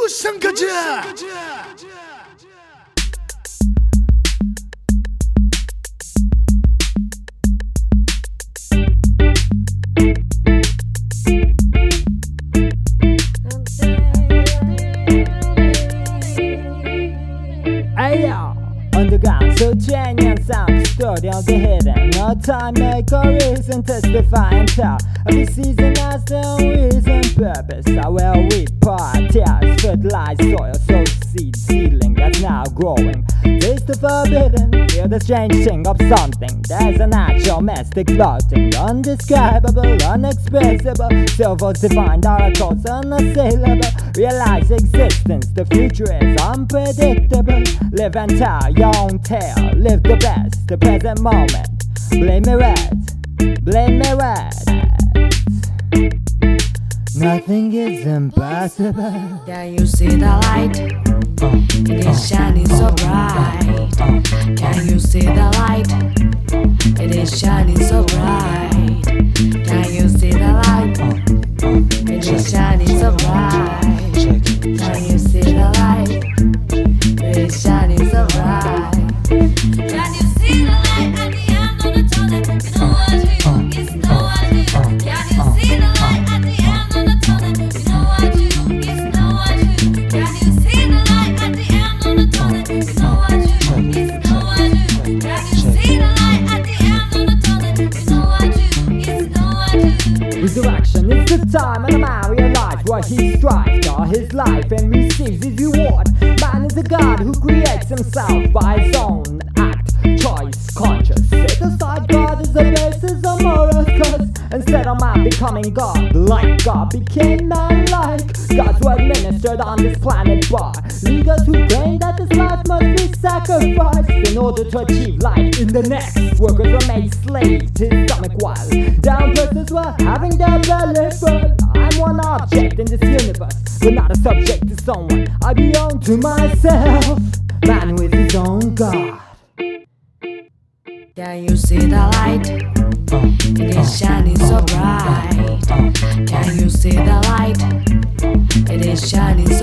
부산 가자. Ayo, underground subterranean sound custodian the hidden. No time make a reason testify and tell. Every season has their own reason, purpose. I will weed parties, fertilize soil, sow seed, seedling that's now growing. Taste the forbidden, feel the strange thing of something. There's a natural mystic floating, undescribable, unexpressible. Silver's divine, oracles unassailable. Realize existence, the future is unpredictable. Live and tell your own tale, live the best, the present moment. Blame me red, blame me red. Nothing is impossible. Can you see the light? It is shining so bright. Can you see the light? It is shining so bright. Can you see the light? It is shining so bright. Can you see the light? It is shining so bright. Can you see the light at the end of the tunnel? You know what to do, it's no what to do. Can you see the light at the end of the tunnel? You know what to do, it's no what to do. Can you see the light at the end of the tunnel? You know what to do, it's no what to do. Can you see the light at the end of the tunnel? You know what to do, it's no what to do. Resurrection is the time and a man realizes what he strives for his life and receives his reward. Man is a god who creates himself by his own act, choice, conscious. Set aside God as the basis of moral cause. Instead of man becoming God, like God became man-like. God's word ministered on this planet bar. Leaders who claim that this life must be sacrificed in order to achieve life in the next. Workers were made slave to his stomach while down persons were having their belly full. I'm one object in this universe, but not a subject to someone. I belong to myself, man with his own God. Can you see the light? It is shining so bright. Can you see the light? It is shining